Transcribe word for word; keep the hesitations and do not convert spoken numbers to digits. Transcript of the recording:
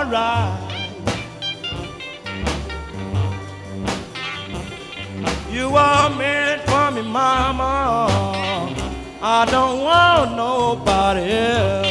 alright. You are meant for me, mama. I don't want nobody else.